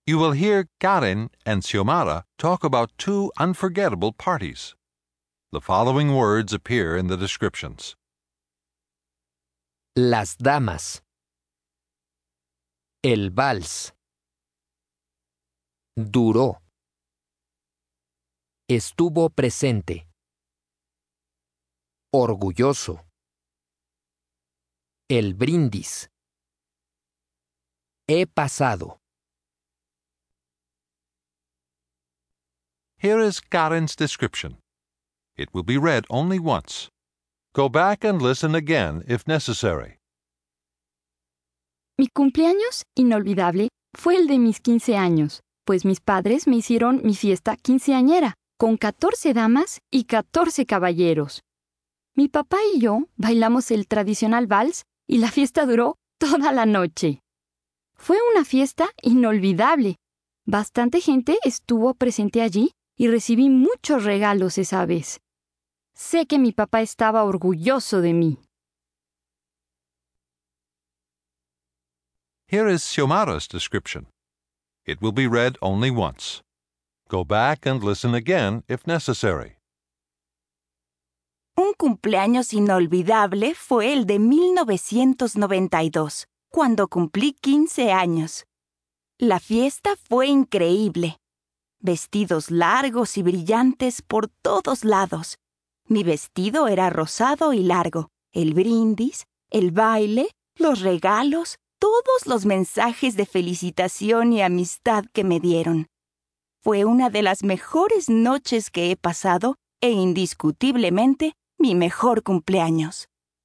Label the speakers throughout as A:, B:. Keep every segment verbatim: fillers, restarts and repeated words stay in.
A: You will hear Karen and Xiomara talk about two unforgettable parties. The following words appear in the descriptions.
B: Las damas. El vals. Duró. Estuvo presente. Orgulloso. El brindis. He pasado.
A: Here is Karen's description. It will be read only once. Go back and listen again if necessary.
C: Mi cumpleaños inolvidable fue el de mis quince años, pues mis padres me hicieron mi fiesta quinceañera, con catorce damas y catorce caballeros. Mi papá y yo bailamos el tradicional vals y la fiesta duró toda la noche. Fue una fiesta inolvidable. Bastante gente estuvo presente allí y recibí muchos regalos esa vez. Sé que mi papá estaba orgulloso de mí.
A: Here is Xiomara's description. It will be read only once. Go back and listen again if necessary.
D: Un cumpleaños inolvidable fue el de mil novecientos noventa y dos, cuando cumplí quince años. La fiesta fue increíble. Vestidos largos y brillantes por todos lados. Mi vestido era rosado y largo. El brindis, el baile, los regalos, todos los mensajes de felicitación y amistad que me dieron. Fue una de las mejores noches que he pasado e indiscutiblemente mi mejor cumpleaños.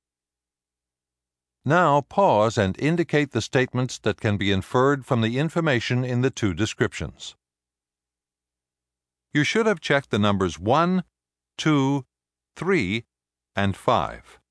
A: Now pause and indicate the statements that can be inferred from the information in the two descriptions. You should have checked the numbers one, two, three, and five.